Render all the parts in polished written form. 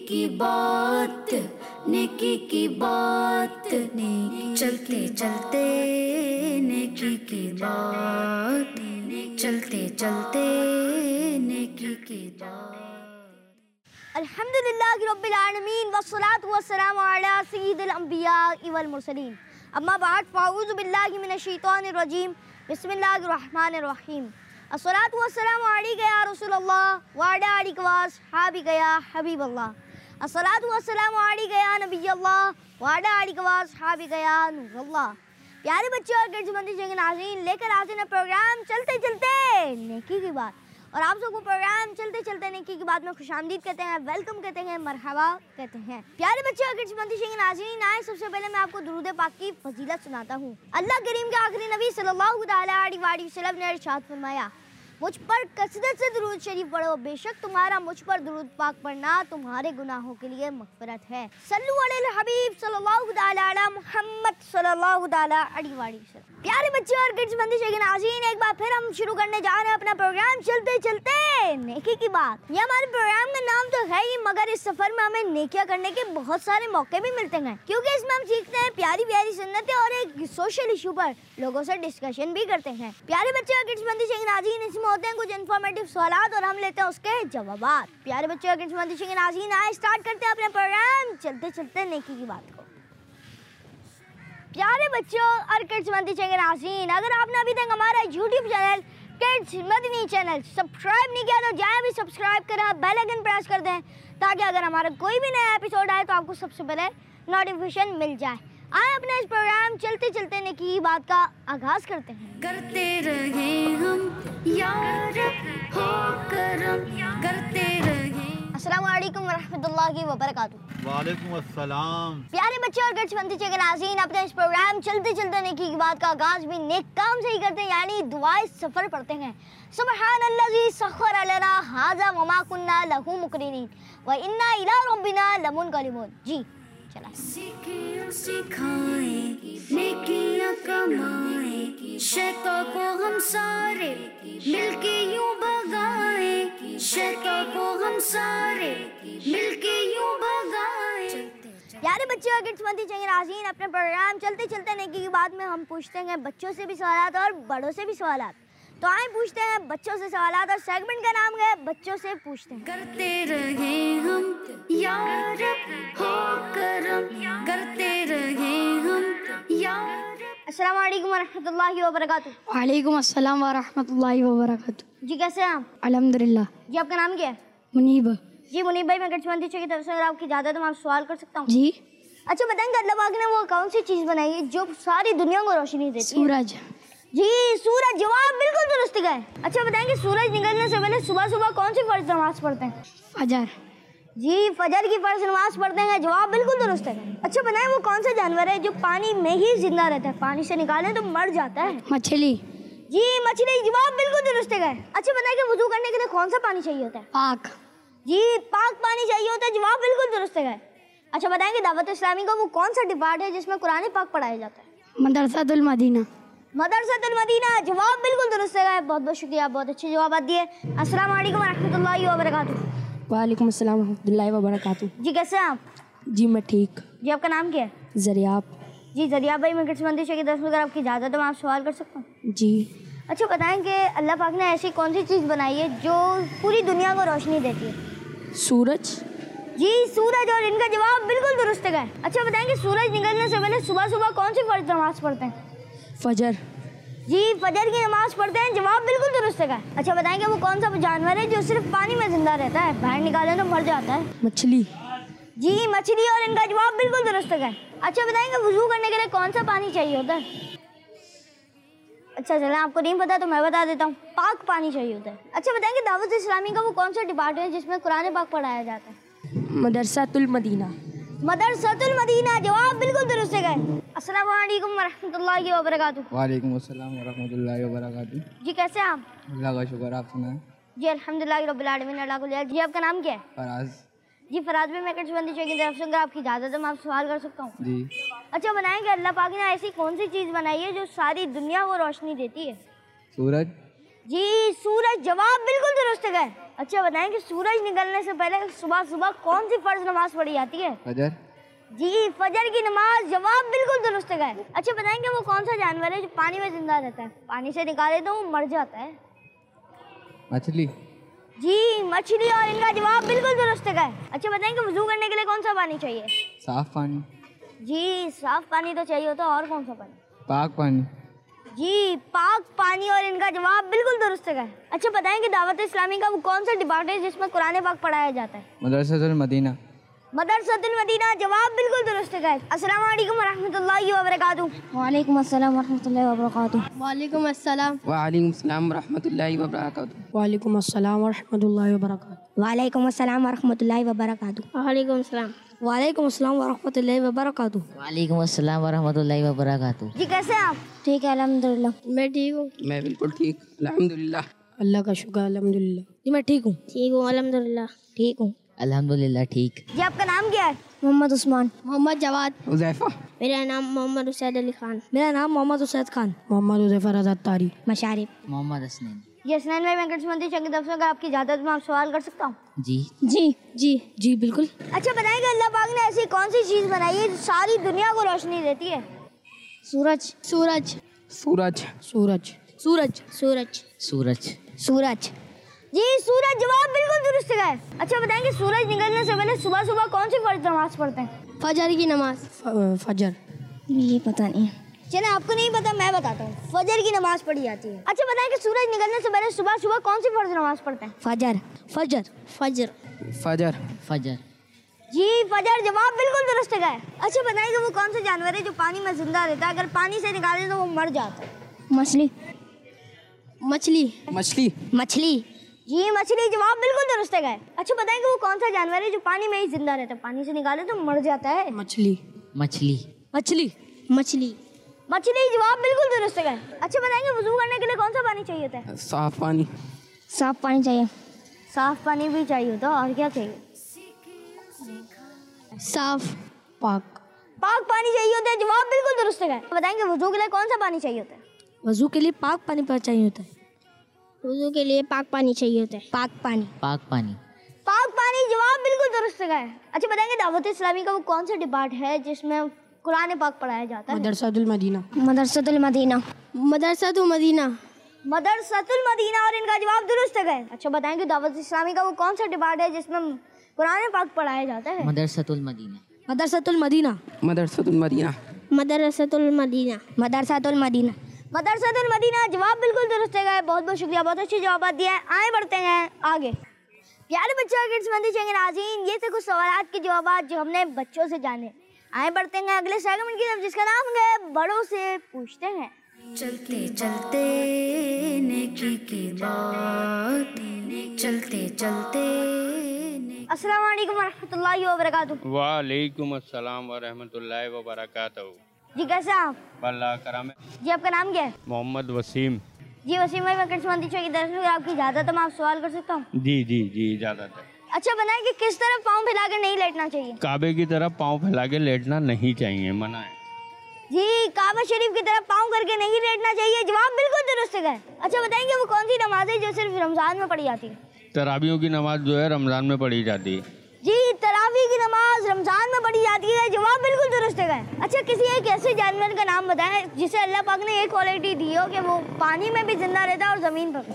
की बात, नेकी की बात, चलते चलते नेकी की बात, चलते चलते नेकी की बात। अल्हम्दुलिल्लाहि रब्बिल आलमीन वस्सलातु वस्सलामु अला सय्यिदिल अंबिया वल मुरसलीन। अम्मा बाद फ़अऊज़ु बिल्लाहि मिनश शैतानिर रजीम। बिस्मिल्लाहिर रहमानिर रहीम। अस्सलातु वस्सलामु अलैका या रसूलल्लाह व अला आलिका व अस्हाबिका या हबीबल्लाह। अस्सलातु वस्सलामु अलैका या नबियल्लाह व अला आलिका व अस्हाबिका या नूरल्लाह। प्यारे बच्चों और गिरजमंदी के नाज़रीन, लेकर आते हैं प्रोग्राम चलते चलते नेकी की बात। और आप सबको प्रोग्राम चलते चलते नेकी की बात में खुशामदीद कहते हैं, वेलकम कहते हैं, मरहबा कहते हैं। प्यारे बच्चों और गिरजमंदी के नाज़रीन, आए सबसे पहले मैं आपको दुरूद पाक की फजीलत सुनाता हूँ। अल्लाह करीम के आखिरी नबी सल्लल्लाहु अलैहि वसल्लम ने इरशाद फरमाया, मुझ पर कसरत से दुरूद शरीफ पढ़ो, बेशक तुम्हारा मुझ पर दुरूद पाक पढ़ना तुम्हारे गुनाहों के लिए मग़फ़िरत है। सल्लु अलल हबीब सल्लल्लाहु अला मुहम्मद सल्लल्लाहु अलैहि वसल्लम। प्यारे बच्चे और गिरजमंदी के नाज़रीन, एक बार फिर हम शुरू करने जा रहे हैं अपना प्रोग्राम चलते चलते नेकी की बात। ये हमारे प्रोग्राम का नाम तो है ही, मगर इस सफर में हमें नेकियां करने के बहुत सारे मौके भी मिलते हैं, क्योंकि इसमें हम सीखते हैं प्यारी प्यारी सुन्नतें और एक सोशल इशू पर लोगों से डिस्कशन भी करते हैं। प्यारे बच्चे और गिरजमंदी के नाज़रीन, इसमें होते हैं कुछ इन्फॉर्मेटिव सवालात और हम लेते हैं उसके जवाबात। प्यारे बच्चे और गिरजमंदी के नाज़रीन, आए स्टार्ट करते हैं अपने प्रोग्राम चलते चलते नेकी की बात को। प्यारे बच्चों और गिरजमंदी के नाज़रीन, अगर आपने अभी तक हमारा YouTube channel kids Madani channel subscribe नहीं किया तो जाए अभी सब्सक्राइब करें, बेल आइकन प्रेस कर दें, ताकि अगर हमारा कोई भी नया एपिसोड आए तो आपको सबसे पहले नोटिफिकेशन मिल जाए। आए अपने इस प्रोग्राम चलते चलते नेकी की बात का आगाज करते हैं। करते रहे हम यार हो करम, करते रहे। अस्सलाम वालेकुम वरहमतुल्लाहि वबरकातुहू। वालेकुम अस्सलाम। प्यारे बच्चे और गिरजमंदी के नाज़रीन, अपने इस प्रोग्राम चलते चलते नेकी की बात का आगाज भी नेक काम से ही करते हैं, यानी दुआए सफर पढ़ते हैं। सुब्हानल्लज़ी सख्खर लना हाज़ा व मा कुन्ना लहू मुक़रिनीन व इन्ना इला रब्बिना लमुनक़लिबून। जी चला। सीखे और सिखाए, नेकियां कमाए, शैतान को हम सारे मिलके यूं भगाए, शैतान को हम सारे मिलके यूं भगाए। प्यारे बच्चे और गिरजमंदी के नाज़रीन, अपने प्रोग्राम चलते चलते नेकी की बात में हम पूछते हैं बच्चों से भी सवालात और बड़ों से भी सवालात। तो आए पूछते हैं बच्चों से सवालात और सेगमेंट का नाम है बच्चों से पूछते हैं। करते रहे हम यार हो करम, करते रहे हम यार। अस्सलाम वालेकुम वरहमतुल्लाहि वबरकातुहू। वालेकुम अस्सलाम वरहमतुल्लाहि वबरकातुहू। जी कैसे हैं आप? अल्हम्दुलिल्लाह। जी आपका नाम क्या है? मुनीब। जी मुनीब भाई, मैं गिरजमंदी की तरफ से अगर आपकी इजाज़त है मैं आपसे सवाल कर सकता हूँ? जी। अच्छा बताएंगे अल्लाह पाक ने वो कौन सी चीज़ बनाई है जो सारी दुनिया को रोशनी देती है? सूरज। जी सूरज, जवाब बिल्कुल दुरुस्त गए। अच्छा बताएंगे सूरज निकलने से पहले सुबह सुबह कौन सी फर्ज नमाज पढ़ते हैं? फजर। जी फजर की फर्ज नमाज पढ़ते हैं, जवाब बिल्कुल दुरुस्त है। अच्छा बताएं वो कौन सा जानवर है जो पानी में ही जिंदा रहता है, पानी से निकालें तो मर जाता है? मछली। जी मछली, जवाब बिल्कुल दुरुस्त गए। अच्छा बताएं कि वुजू करने के लिए कौन सा पानी चाहिए होता है? पाक। जी पाक पानी चाहिए होता है, जवाब बिल्कुल दुरुस्त गए। अच्छा बताएंगे दावत इस्लामी का वो कौन सा डिपार्ट है जिसमें कुरान पाक पढ़ाया जाता है? मदरसातुल मदीना। मदरसातुल मदीना, जवाब बिल्कुल दुरुस्त है। बहुत बहुत शुक्रिया, बहुत अच्छे जवाब दिए। अस्सलाम वालेकुम रहमतुल्लाहि व बरकातुहू। वालेकुम अस्सलाम रहमतुल्लाहि व बरकातुहू। जी कैसे हैं आप? जी मैं ठीक। जी आपका नाम क्या है? ज़रियाब। जी जरिया भाई, मैं गिरजमंदी की तरफ से अगर आपकी इजाज़त है तो मैं आप सवाल कर सकता हूँ? जी। अच्छा बताएं कि अल्लाह पाक ने ऐसी कौन सी चीज़ बनाई है जो पूरी दुनिया को रोशनी देती है? सूरज। जी सूरज, और इनका जवाब बिल्कुल दुरुस्त है। अच्छा बताएंगे सूरज निकलने से पहले सुबह सुबह कौन सी फर्ज नमाज पढ़ते हैं? फजर। जी फजर की नमाज पढ़ते हैं, जवाब बिल्कुल दुरुस्त है। अच्छा बताएंगे वो कौन सा जानवर है जो सिर्फ पानी में जिंदा रहता है, बाहर निकाले तो मर जाता है? मछली। जी मछली, और इनका जवाब बिल्कुल दुरुस्त है। अच्छा बताएंगे वुजू करने के लिए कौन सा पानी चाहिए होता है? अच्छा चलें, आपको नहीं पता तो मैं बता देता हूँ, पाक पानी चाहिए होता है। अच्छा बताएंगे दावत इस्लामी का वो कौन सा डिपार्टमेंट है जिसमें कुरान पाक पढ़ाया जाता है? मदरसातुल मदीना। मदरसातुल मदीना, जवाब बिल्कुल दुरुस्त है। अस्सलाम वालेकुम वरहमतुल्लाहि वबरकातुहू। वालेकुम अस्सलाम वरहमतुल्लाहि वबरकातुहू। जी कैसे हैं आप? अल्लाह का शुक्र, आप सुनाएं। जी अल्हम्दुलिल्लाह रब्बिल आलमीन, अल्लाह को जी आपका नाम क्या है? फराज। जी फराज भाई, मैं गिरजमंदी की तरफ से अगर आपकी इजाज़त है मैं आपसे सवाल कर सकता हूँ? जी। अच्छा बताएं कि अल्लाह पाक ने ऐसी कौन सी चीज़ बनाई है जो सारी दुनिया को रोशनी देती है? सूरज। जी सूरज, जवाब बिल्कुल दुरुस्त है। अच्छा बताएं कि सूरज निकलने से पहले सुबह सुबह कौन सी फर्ज नमाज पढ़ी जाती है? फजर। जी फजर की नमाज, जवाब बिल्कुल दुरुस्त है। अच्छा बताएंगे वो कौन सा जानवर है जो पानी में जिंदा रहता है, पानी से निकाले तो वो मर जाता है? मछली। जी मछली, और इनका जवाब बिल्कुल दुरुस्त है। अच्छा बताएंगे वजू करने के लिए कौन सा पानी चाहिए? साफ पानी। जी साफ पानी तो चाहिए होता, और कौन सा पानी? पाक पानी। जी पाक पानी, और इनका जवाब बिल्कुल दुरुस्त है। अच्छा बताएंगे दावत इस्लामी का वो कौन सा डिपार्ट है जिसमें कुरान पाक पढ़ाया जाता है? मदरसतुल मदीना। मदरसतुल मदीना, जवाब बिल्कुल दुरुस्त है। अस्सलाम वालेकुम वरहमतुल्लाहि वबरकातुहू। वालेकुम अस्सलाम वरहमतुल्लाहि वबरकातुहू। वालेकुम अस्सलाम। वालेकुम सलाम रहमतुल्लाहि व बरकातुहू। वालेकुम अस्सलाम वरहमतुल्लाहि वबरकातुहू। वालेकुम अस्सलाम वरहमतुल्लाहि वबरकातुहू। वालेकुम सलाम। वालेकुम अस्सलाम वरहमतुल्लाहि वबरकातुहू। वालेकुम अस्सलाम वरहमतुल्लाहि वबरकातुहू। जी कैसे हैं आप? ठीक है अल्हम्दुलिल्लाह। मैं ठीक हूँ। मैं बिल्कुल ठीक, अल्हम्दुलिल्लाह। अल्लाह का शुक्र अल्हम्दुलिल्लाह। जी मैं ठीक हूँ। ठीक हूँ अल्हम्दुलिल्लाह। ठीक हूँ। अल्हम्दुलिल्लाह ठीक। जी आपका नाम क्या है? मोहम्मद उस्मान। मोहम्मद जवाद। हुज़ैफा। मेरा नाम मोहम्मद उसैद अली खान। मेरा नाम मोहम्मद उसैद खान। मोहम्मद उज़ैफर आज़ाद तारी। मशारिफ। मोहम्मद हसनैन। जी हसनैन भाई, मैं किस्मती चंगी तरफ से अगर आपकी इजाज़त में आप सवाल कर सकता हूँ? जी। जी जी जी बिल्कुल। अच्छा बताएंगे अल्लाह पाक ने ऐसी कौन सी चीज़ बनाई है जो सारी दुनिया को रोशनी देती है? सूरज। सूरज। सूरज। सूरज। सूरज। सूरज। सूरज। सूरज। जी सूरज, जवाब बिल्कुल दुरुस्त है। अच्छा बताएंगे सूरज निकलने से पहले सुबह सुबह कौन सी फर्ज नमाज पढ़ते हैं? फजर की नमाज। फजर। ये पता नहीं है। चलिए आपको नहीं पता, मैं बताता हूँ। फजर की नमाज पढ़ी जाती है। अच्छा बताएंगे सूरज निकलने से पहले सुबह सुबह कौन सी फर्ज नमाज पढ़ते हैं? फजर। फजर। फजर। फजर। फजर। जी फजर, जवाब बिल्कुल दुरुस्त है। अच्छा बताएंगे वो कौन सा जानवर है जो पानी में जिंदा रहता है, अगर पानी से निकाले तो वो मर जाता है? मछली। मछली। मछली। मछली। जी मछली, जवाब बिल्कुल दुरुस्त है। अच्छा बताएंगे वो कौन सा जानवर है जो पानी में ही जिंदा रहता है, पानी से निकाले तो मर जाता है? मछली। मछली। मछली। मछली। मछली, जवाब बिल्कुल दुरुस्त है। अच्छा बताएंगे वजू करने के लिए कौन सा पानी चाहिए होता है? साफ पानी। साफ पानी चाहिए। साफ पानी भी चाहिए होता है, और क्या चाहिए? साफ। पाक। पाक पानी चाहिए होता है, जवाब बिल्कुल दुरुस्त है। बताएंगे वजू के लिए कौन सा पानी चाहिए होता है? वजू के लिए पाक पानी पर चाहिए होता है। वुज़ू के लिए पाक पानी चाहिए होता है। पाक पानी। पाक पानी। पाक पानी, जवाब बिल्कुल दुरुस्त है। अच्छा बताएंगे दावत इस्लामी का वो कौन सा डिपार्ट है जिसमें कुरान पाक पढ़ाया जाता है? मदरसतुल मदीना। मदरसतुल मदीना। मदरसतुल मदीना। मदरसतुल मदीना, और इनका जवाब दुरुस्त है। अच्छा बताएंगे दावत इस्लामी का वो कौन सा डिपार्ट है जिसमें कुरान पाक पढ़ाया जाता है? मदरसतुल मदीना। मदरसतुल मदीना। मदरसतुल मदीना। मदरसतुल मदीना। मदरसतुल मदीना। मदरसतुल मदीना, जवाब बिल्कुल दुरुस्त है। बहुत बहुत शुक्रिया, बहुत अच्छे जवाब दिए हैं। आए बढ़ते हैं आगे। प्यारे बच्चों किड्स मंदी चैनल नाज़रीन, ये थे कुछ सवाल के जवाब जो हमने बच्चों से जाने। आए बढ़ते हैं अगले सेगमेंट की तरफ जिसका नाम है बड़ों से पूछते हैं। चलते चलते नेकी की बात, चलते चलते अस्सलाम वालेकुम वरहमतुल्लाहि वबरकातुहू। वालेकुम अस्सलाम वरहमतुल्लाहि वबरकातुहू। जी कैसे हैं आप? अल्लाह करम है। जी आपका नाम क्या है? मोहम्मद वसीम। जी वसीम भाई, मैं किड्स मंदी चैनल की तरफ से आपकी इजाज़त है मैं आप सवाल कर सकता हूँ? जी जी जी इजाज़त है। अच्छा बनाए कि किस तरफ पाँव फैलाकर नहीं लेटना चाहिए? काबे की तरफ पाँव फैला के लेटना नहीं चाहिए, मना है। जी काबा शरीफ की तरफ पाँव करके नहीं लेटना चाहिए, जवाब बिल्कुल दुरुस्त है। अच्छा बताएंगे वो कौन सी नमाज है जो सिर्फ रमज़ान में पढ़ी जाती है? तरावियों की नमाज जो है रमज़ान में पढ़ी जाती है। जी तरावी की नमाज रमज़ान में पढ़ी जाती है, जवाब बिल्कुल दुरुस्त है। अच्छा किसी एक ऐसे जानवर का नाम बताएं जिसे अल्लाह पाक ने एक क्वालिटी दी हो कि वो पानी में भी जिंदा रहता है और ज़मीन पर भी।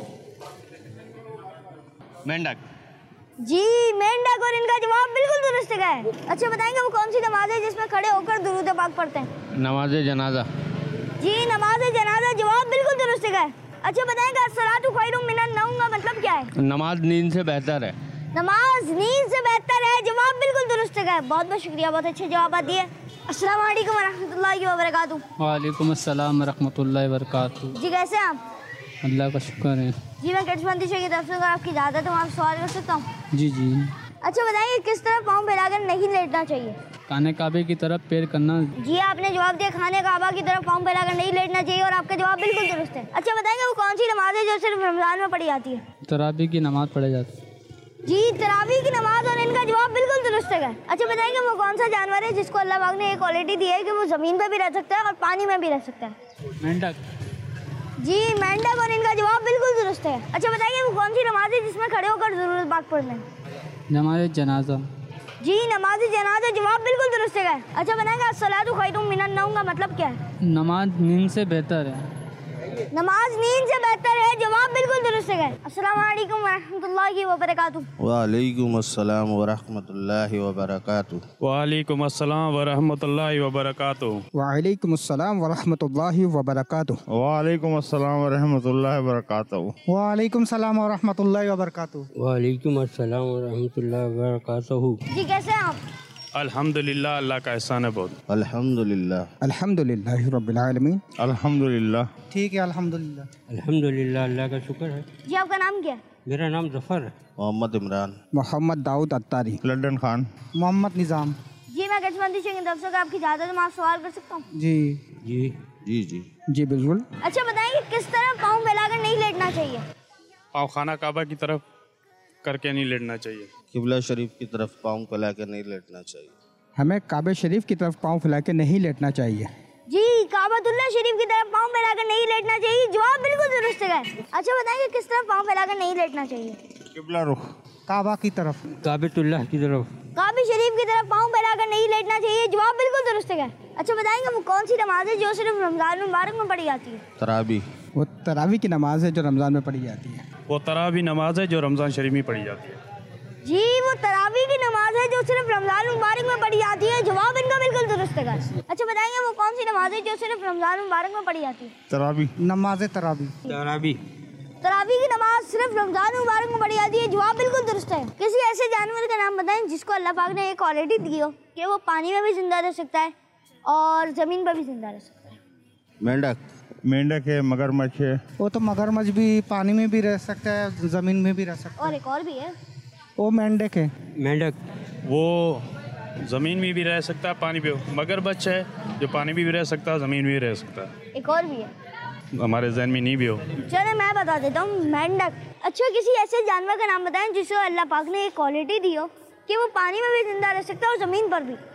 मेंढक। जी मेंढक, और इनका जवाब बिल्कुल दुरुस्त है। अच्छा बताएंगे वो कौन सी नमाज है जिसमें खड़े होकर दुरूद पाक पढ़ते हैं? नमाज जनाजा। जी नमाज जनाजा, जवाब बिल्कुल दुरुस्त है। अच्छा बताएंगे अस्सलातु खैरुम मिनन नौम का मतलब क्या है? नमाज नींद से बेहतर है। नमाज नींद से बेहतर है, जवाब बिल्कुल दुरुस्त है। बहुत बहुत शुक्रिया, बहुत अच्छे जवाब दिए। अस्सलाम वालेकुम वरहमतुल्लाहि वबरकातुहू। वालेकुम अस्सलाम रहमतुल्लाहि वबरकातुहू। जी कैसे हैं आप? अल्लाह का शुक्र है। जी मैं किड्स मंदी की तरफ से अगर आपकी इजाज़त है तो आप सवाल कर सकता हूँ? जी जी। अच्छा बताइए किस तरह पाँव फैलाकर नहीं लेटना चाहिए? खाने काबे की तरफ पैर करना। जी आपने जवाब दिया खाने काबा की तरफ पाँव फैलाकर नहीं लेटना चाहिए, और आपका जवाब बिल्कुल दुरुस्त है। अच्छा बताएंगे वो कौन सी नमाज है जो सिर्फ रमज़ान में पढ़ी जाती है? तराबी की नमाज पढ़ी जाती है। जी तरावी की नमाज, और इनका जवाब बिल्कुल दुरुस्त है। अच्छा बताएंगे वो कौन सा जानवर है जिसको अल्लाह पाक ने एक क्वालिटी दी है कि वो ज़मीन पर भी रह सकता है और पानी में भी रह सकता है? मेंढक। जी मेंढक, और इनका जवाब बिल्कुल दुरुस्त है। अच्छा बताइए वो कौन सी नमाज है जिसमें खड़े होकर ज़रूरत पाक पढ़ना है? नमाज जनाजा। जी नमाज जनाजा, जवाब बिल्कुल दुरुस्त है। अच्छा बताएंगे अस्सलातु खैरुम मिनन नौम का मतलब क्या है? नमाज नींद से बेहतर है। नमाज नींद से बेहतर है, जवाब बिल्कुल दुरुस्त है। अस्सलाम वालेकुम वरहमतुल्लाहि वबरकातुहू। वालेकुम अस्सलाम वरहमतुल्लाहि वबरकातुहू। वालेकुम अस्सलाम वरहमतुल्लाहि वबरकातुहू। वालेकुम अस्सलाम वरहमतुल्लाहि वबरकातुहू। वालेकुम अस्सलाम वरहमतुल्लाहि वबरकातुहू। वालेकुम सलाम वरहमतुल्लाहि वबरकातुहू। वालेकुम अस्सलाम वरहमतुल्लाहि वबरकातुहू। जी कैसे हैं आप? अल्हम्दुलिल्लाह, अल्लाह का एहसान है बहुत। अल्हम्दुलिल्लाह। अल्हम्दुलिल्लाहि रब्बिल आलमीन। अल्हम्दुलिल्लाह। ठीक है अल्हम्दुलिल्लाह। अल्हम्दुलिल्लाह, अल्लाह का शुक्र है। जी आपका नाम क्या है? मेरा नाम जफ़र है। मोहम्मद इमरान। मोहम्मद दाऊद अत्तारी। लड्डन खान। मोहम्मद निज़ाम। जी मैं किस्मती सिंह दर्शकों का आपकी इजाज़त है, मैं आपसे सवाल कर सकता हूँ? जी जी जी जी जी बिल्कुल। अच्छा बताएंगे किस तरह पाँव फैलाकर नहीं लेटना चाहिए? पाँव खाना काबा की तरफ करके नहीं लेटना चाहिए। किबला शरीफ की तरफ पाँव फैला के नहीं लेटना चाहिए। हमें काबे शरीफ की तरफ पाँव फैला के नहीं लेटना चाहिए। जी काबतुल्लाह शरीफ की तरफ पाँव फैलाकर नहीं लेटना चाहिए, जवाब बिल्कुल दुरुस्त है। अच्छा बताएंगे किस तरह पाँव फैलाकर नहीं लेटना चाहिए? किबला रुख। काबा की तरफ। काबतुल्लाह की तरफ। काबे शरीफ की तरफ पाँव फैलाकर नहीं लेटना चाहिए, जवाब बिल्कुल दुरुस्त है। अच्छा बताएंगे वो कौन सी नमाज है जो सिर्फ रमजान मुबारक में पढ़ी जाती है? तराबी। वो तरावी की नमाज है जो रमज़ान में पढ़ी जाती है। वो तरावी नमाज है जो रमज़ान शरीफ में पढ़ी जाती है। जी वो तरावी की नमाज है जो सिर्फ रमजान मुबारक में पढ़ी जाती है, जवाब इनका बिल्कुल दुरुस्त है। अच्छा बताएंगे वो कौन सी नमाज है जो सिर्फ रमजान मुबारक में पढ़ी जाती है? तरावी। नमाज तरावी। तरावी। तरावी की नमाज सिर्फ रमजान मुबारक में पढ़ी जाती है, जवाब बिल्कुल दुरुस्त है। किसी ऐसे जानवर का नाम बताएं जिसको अल्लाह पाक ने एक क्वालिटी दी हो कि वो पानी में भी जिंदा रह सकता है और जमीन पर भी जिंदा रह सकता है। मेंढक। मेंढक है, मगरमच्छ है। वो तो मगरमच्छ भी पानी में भी रह सकता है, ज़मीन में भी रह सकता है। और एक और भी है, वो मेंढक है। मेंढक। वो ज़मीन में भी रह सकता है, पानी पे। मगरमच्छ है जो पानी में भी रह सकता है, ज़मीन में भी रह सकता है। एक और भी है, हमारे जहन में नहीं भी हो। चले मैं बता देता हूँ, मेंढक। अच्छा किसी ऐसे जानवर का नाम बताएं जिसको अल्लाह पाक ने एक क्वालिटी दी हो कि वो पानी में भी जिंदा रह सकता है और ज़मीन पर भी।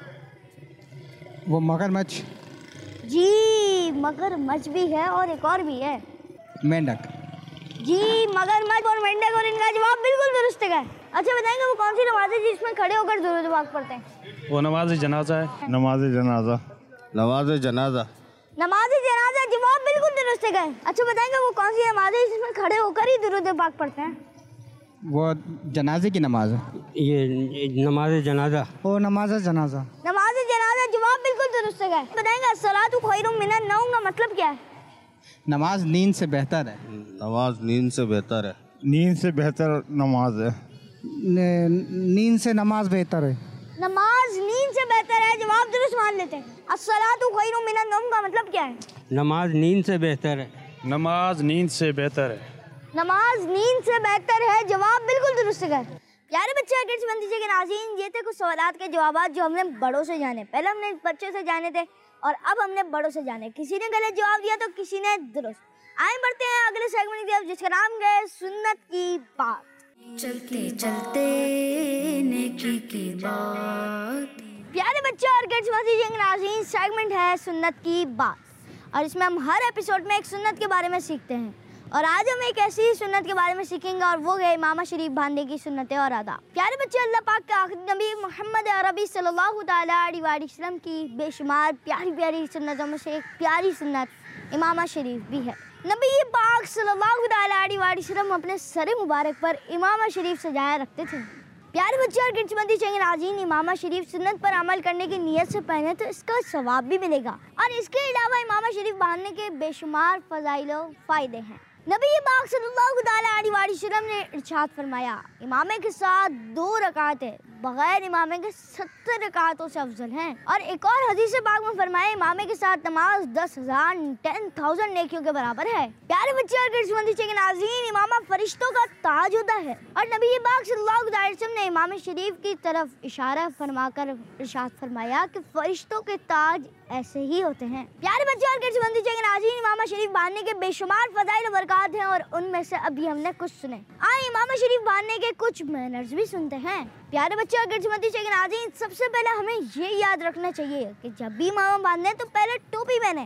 वो मगरमच्छ। जी मगरमच्छ भी है और एक और भी है, मेंढक। जी मगरमच्छ और मेंढक, और इनका जवाब बिल्कुल दुरुस्त है। अच्छा बताएंगे वो कौन सी नमाज है जिसमें खड़े होकर दुरूद पाक पढ़ते हैं? वो नमाज जनाजा है। नमाज जनाजा। नमाज जनाजा। नमाज जनाजा, जवाब बिल्कुल दुरुस्त है। अच्छा बताएंगे वो कौन सी नमाज है जिसमें खड़े होकर ही दुरूद पाक पढ़ते हैं? वो जनाजे की नमाज है। ये नमाज जनाजा। वो नमाज जनाजा। नमाज जनाजा, जवाब बिल्कुल दुरुस्त है। बताएंगे अस्सलातु खैरुम मिनन नौम का मतलब क्या है? नमाज नींद से बेहतर है। नमाज नींद से बेहतर है। नींद से बेहतर नमाज है। नींद से नमाज बेहतर है। नमाज नींद से बेहतर है, जवाब दुरुस्त मान लेते हैं। अस्सलातु खैरुम मिनन नौम का मतलब क्या है? नमाज नींद से बेहतर है। नमाज नींद से बेहतर है। नमाज नींद से बेहतर है, जवाब बिल्कुल दुरुस्त है। प्यारे बच्चे किड्स मंदिर के नाज़रीन, ये थे कुछ सवालात के जवाब जो हमने बड़ों से जाने। पहले हमने बच्चों से जाने थे और अब हमने बड़ों से जाने। किसी ने गलत जवाब दिया तो किसी ने दुरुस्त। आए बढ़ते हैं अगले सेगमेंट की तरफ जिसका नाम है सुन्नत की बात। चलते चलते नेकी की बात। प्यारे बच्चे और किड्स मंदिर के नाज़रीन, सेगमेंट है सुन्नत की बात और इसमें हम हर एपिसोड में एक सुन्नत के बारे में सीखते हैं। और आज हम एक ऐसी ही सुन्नत के बारे में सीखेंगे और वो है इमामा शरीफ बांधने की सुन्नतें और आदाब। प्यारे बच्चे, अल्लाह पाक के आखिरी नबी मोहम्मद अरबी सल्लल्लाहु तआला अलैहि वसल्लम की बेशुमार प्यारी प्यारी सुन्नतों में से एक प्यारी सुन्नत इमामा शरीफ भी है। नबी पाक सल्लल्लाहु तआला अलैहि वसल्लम अपने सर मुबारक पर इमामा शरीफ सजाया रखते थे। प्यारे बच्चे और किड्स मंदिर चैनल नाज़रीन, इमामा शरीफ सुन्नत पर अमल करने की नीयत से पहने तो इसका सवाब भी मिलेगा और इसके अलावा इमामा शरीफ बांधने के बेशुमार फ़ज़ाइल और फ़ायदे हैं। नबी पाक सल्लल्लाहु अलैहि वसल्लम ने इरशाद फरमाया, इमामे के साथ 2 रकातें बगैर इमामे के 70 रकातों से अफजल हैं। और एक और हदीस पाक में फरमाया, इमामे के साथ नमाज 10,000 नेकियों के बराबर है। प्यारे बच्चे और किड्स मंदिर के नाज़रीन, इमामा फरिश्तों का ताज होता है और नबी पाक सल्लल्लाहु अलैहि वसल्लम ने इमाम शरीफ की तरफ इशारा फरमाकर इरशाद फरमाया कि फरिश्तों के ताज ऐसे ही होते हैं। प्यारे बच्चे और किड्स मंदिर के नाज़रीन, इमामा शरीफ बांधने के बेशुमार फज़ाइल और बरक़ात हैं और उनमें से अभी हमने कुछ सुने। आए इमामा शरीफ बांधने के कुछ मैनर्स भी सुनते हैं। प्यारे बच्चे और किड्स मंदिर के नाज़रीन, सबसे पहले हमें ये याद रखना चाहिए कि जब भी इमामा बांधने तो पहले टोपी पहने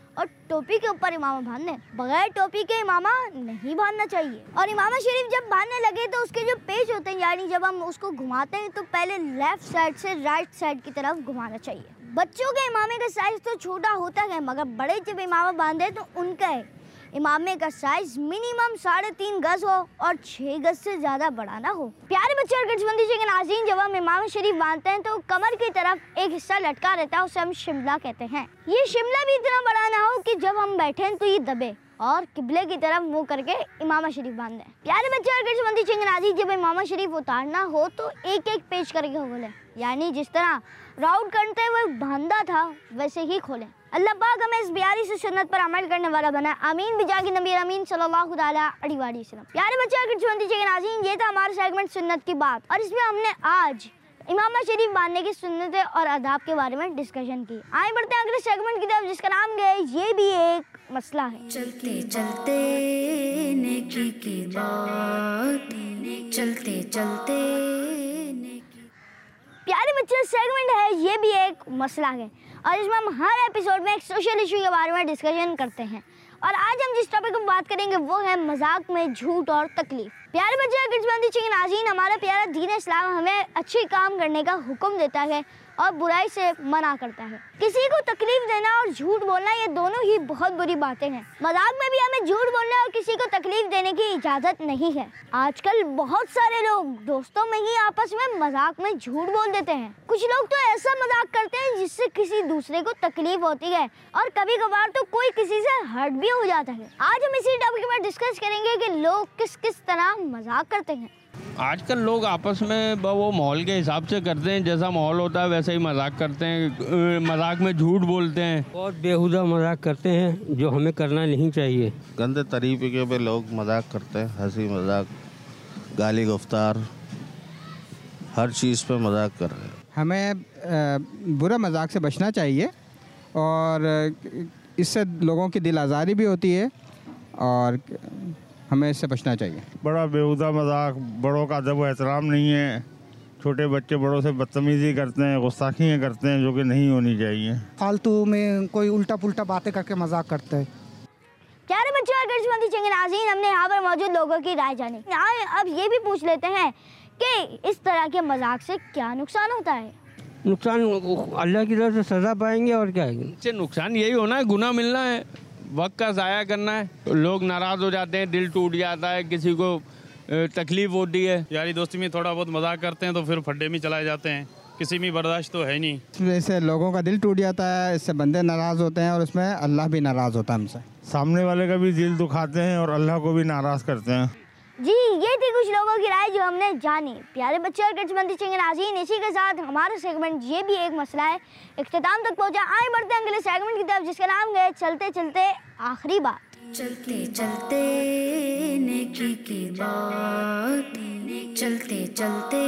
और टोपी के ऊपर इमामा बांधने, बगैर टोपी के इमामा नहीं बांधना चाहिए। और इमामा शरीफ जब बांधने लगे तो उसके जो पेच होते हैं, यानी जब हम उसको घुमाते हैं तो पहले लेफ्ट साइड से राइट साइड की तरफ घुमाना चाहिए। बच्चों के इमामे का साइज तो छोटा होता है, मगर बड़े जब इमामा बांधे तो उनका इमामे का साइज मिनिमम 3.5 गज हो और 6 गज से ज्यादा बड़ा ना हो। प्यारे बच्चे और किड्सबंदी के नाज़रीन, जब हम इमाम शरीफ बांधते हैं तो कमर की तरफ एक हिस्सा लटका रहता है, उसे हम शिमला कहते हैं। ये शिमला भी इतना बड़ा ना हो कि जब हम बैठे तो ये दबे, और किबले की तरफ मुंह करके इमामा शरीफ बांध दें। प्यारे बच्चे और किड्सबंदी के नाज़रीन, जब इमामा शरीफ उतारना हो तो एक एक पेच करके खोलें, यानी जिस तरह राउंड करते हुए बांधा था वैसे ही खोलें। अल्लाह पाक हमें इस प्यारी सी सुन्नत पर अमल करने वाला बना, आमीन बिजाकी नबी अमीन सल्लल्लाहु अलैहि वसल्लम। प्यारे बच्चे और किड्सबंदी के नाज़रीन, ये था हमारा सेगमेंट सुन्नत की बात, और इसमें हमने आज इमामा शरीफ बांधने की सुन्नतें और आदाब के बारे में डिस्कशन की। आए बढ़ते हैं अगले सेगमेंट की तरफ, जिसका नाम है ये भी एक मसला है। चलते चलते नेकी की बात, चलते चलते प्यारे बच्चे, सेगमेंट है ये भी एक मसला है, और इसमें हम हर एपिसोड में एक सोशल इशू के बारे में डिस्कशन करते हैं। और आज हम जिस टॉपिक पर बात करेंगे वो है मजाक में झूठ और तकलीफ। प्यारे बच्चे और किड्सबंदी के नाज़रीन, हमारा प्यारा दीन इस्लाम हमें अच्छी काम करने का हुक्म देता है और बुराई से मना करता है। किसी को तकलीफ देना और झूठ बोलना, ये दोनों ही बहुत बुरी बातें हैं। मजाक में भी हमें झूठ बोलना और किसी को तकलीफ देने की इजाज़त नहीं है। आजकल बहुत सारे लोग दोस्तों में ही आपस में मजाक में झूठ बोल देते हैं। कुछ लोग तो ऐसा मजाक करते हैं जिससे किसी दूसरे को तकलीफ होती है, और कभी कभार तो कोई किसी से हर्ट भी हो जाता है। आज हम इसी टॉपिक में डिस्कस करेंगे कि लोग किस किस तरह मजाक करते हैं। आजकल लोग आपस में वो माहौल के हिसाब से करते हैं, जैसा माहौल होता है वैसे ही मजाक करते हैं, मजाक में झूठ बोलते हैं, बहुत बेहुदा मजाक करते हैं जो हमें करना नहीं चाहिए। गंदे तरीके पे लोग मजाक करते हैं, हंसी मजाक, गाली गुफ्तार, हर चीज़ पे मजाक कर रहे हैं। हमें बुरा मजाक से बचना चाहिए, और इससे लोगों की दिल आज़ारी भी होती है, और हमें इससे बचना चाहिए। बड़ा बेहुदा मजाक, बड़ों का अदब व एहतराम नहीं है, छोटे बच्चे बड़ों से बदतमीजी करते हैं, गुस्ताखियाँ करते हैं जो कि नहीं होनी चाहिए। फालतू में कोई उल्टा पुल्टा बातें करके मजाक करते हैं। प्यारे बच्चों और किड्सबंदी के नाज़रीन, हमने यहाँ पर मौजूद लोगों की राय जानी। अब ये भी पूछ लेते हैं कि इस तरह के मजाक से क्या नुकसान होता है। नुकसान अल्लाह की तरफ से सज़ा पाएंगे, और क्या है नुकसान यही होना है, गुनाह मिलना है, वक्त का ज़ाया करना है, लोग नाराज़ हो जाते हैं, दिल टूट जाता है, किसी को तकलीफ होती है। यारी दोस्ती में थोड़ा बहुत मजाक करते हैं तो फिर फड्डे में चलाए जाते हैं, किसी में बर्दाश्त तो है नहीं। इससे लोगों का दिल टूट जाता है, इससे बंदे नाराज़ होते हैं, और इसमें अल्लाह भी नाराज़ होता है हमसे। सामने वाले का भी दिल दुखाते हैं और अल्लाह को भी नाराज़ करते हैं। जी, ये थी कुछ लोगों की राय जो हमने जानी। प्यारे बच्चे और किड्सबंदी के नाज़रीन, इसी के साथ हमारा सेगमेंट ये भी एक मसला है इख्तिताम तक पहुंचा। आए बढ़ते हैं अगले सेगमेंट की तरफ, जिसका नाम है चलते चलते आखिरी बात। चलते चलते नेकी की बात, चलते चलते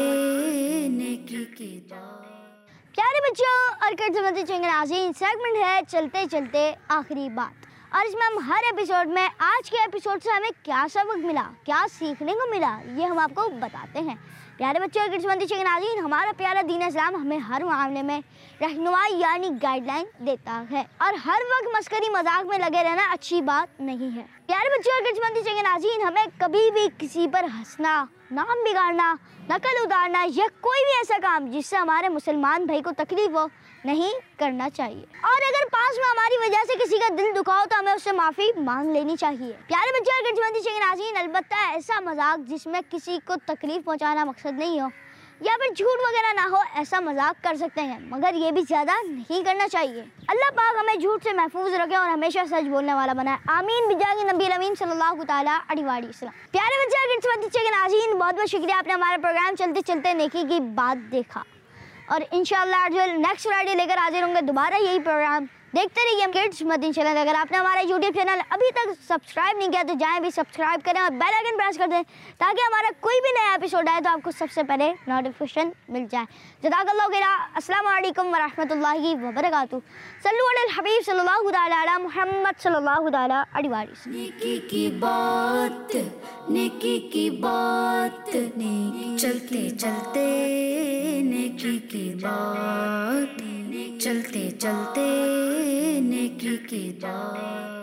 नेकी की बात। प्यारे बच्चों और किड्सबंदी के नाज़रीन, सेगमेंट है चलते चलते आखिरी बात, और इसमें हम हर एपिसोड में आज के एपिसोड से हमें क्या सबक मिला, क्या सीखने को मिला, ये हम आपको बताते हैं। प्यारे बच्चे और किड्सबंदी के नाज़रीन, हमारा प्यारा दीन इस्लाम हमें हर मामले में रहनुमाई यानी गाइडलाइन देता है, और हर वक्त मस्करी मजाक में लगे रहना अच्छी बात नहीं है। प्यारे बच्चे और किड्सबंदी के नाज़रीन, हमें कभी भी किसी पर हंसना, नाम बिगाड़ना, नकल उतारना या कोई भी ऐसा काम जिससे हमारे मुसलमान भाई को तकलीफ हो नहीं करना चाहिए। और अगर पास में हमारी वजह से किसी का दिल दुखा हो तो हमें उससे माफ़ी मांग लेनी चाहिए। प्यारे बच्चे और किड्सबंदी के नाज़रीन, अलबत्ता ऐसा मजाक जिसमें किसी को तकलीफ पहुंचाना मकसद नहीं हो या फिर झूठ वगैरह ना हो, ऐसा मजाक कर सकते हैं, मगर ये भी ज़्यादा नहीं करना चाहिए। अल्लाह पाक हमें झूठ से महफूज रखे और हमेशा सच बोलने वाला बनाए, आमीन बिजाकी नबी अमीन सल्लल्लाहु तआला अलैहि वसल्लम। प्यारे बच्चे और किड्सबंदी के नाज़रीन, बहुत बहुत शुक्रिया, आपने हमारा प्रोग्राम चलते चलते नेकी की बात देखा, और इंशाअल्लाह जो नेक्स्ट फ्राइडे लेकर हाजिर होंगे दोबारा यही प्रोग्राम। देखते रहिए किड्स मदीन चैनल। अगर आपने हमारा यूट्यूब चैनल अभी तक सब्सक्राइब नहीं किया तो जाएं भी सब्सक्राइब करें और बेल आइकन प्रेस कर दें, ताकि हमारा कोई भी नया एपिसोड आए तो आपको सबसे पहले नोटिफिकेशन मिल जाए। जज़ाकल्लाहु खैरा। अस्सलामु अलैकुम व रहमतुल्लाहि व बरकातुहू। सल्लु अलल हबीब सल्लल्लाहु अलैहि मुहम्मद सल्लल्लाहु अलैहि वसल्लम। नेकी की बात, नेकी की बात, चलते चलते नेकी की बात। चलते चलते नेकी की बात।